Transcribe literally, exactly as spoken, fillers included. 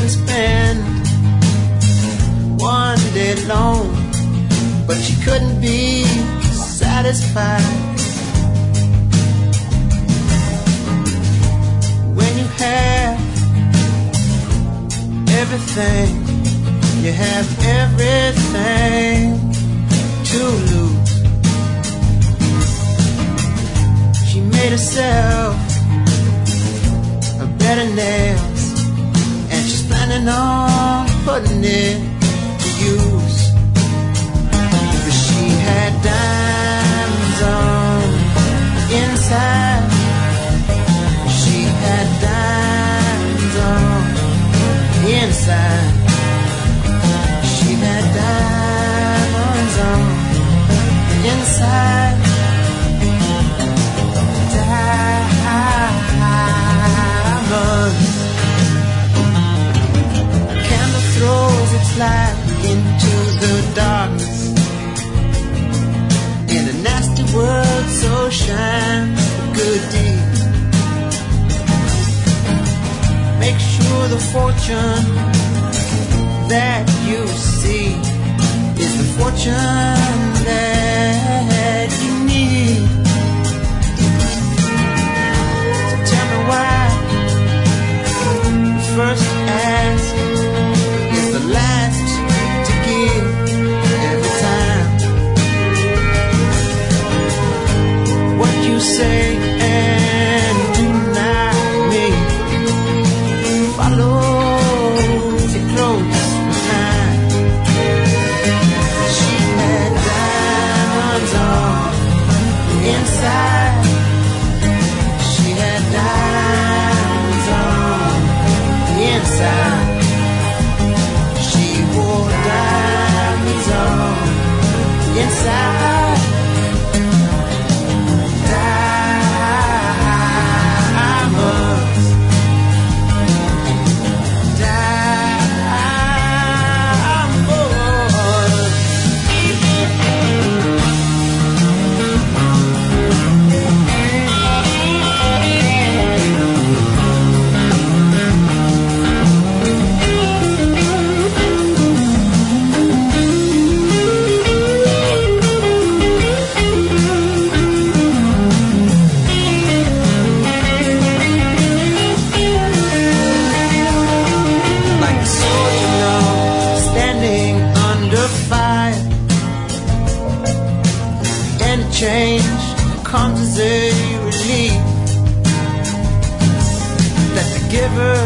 couldn't spend one day alone, but she couldn't be satisfied. When you have everything, you have everything to lose. She made herself a bed of nails, and she's planning on putting it to use. But she had diamonds on inside. She had diamonds on inside. She had diamonds on inside. Diamonds. A candle throws its light into the darkness. In a nasty world, so shines a good deed. Make sure the fortune that you see is the fortune that you need. So tell me why the first ask is the last to give every time. What you say and do not mean follows you close behind. She had diamonds on inside. She had diamonds on inside. She wore diamonds on inside. Diamonds. Change comes as a relief. Let the giver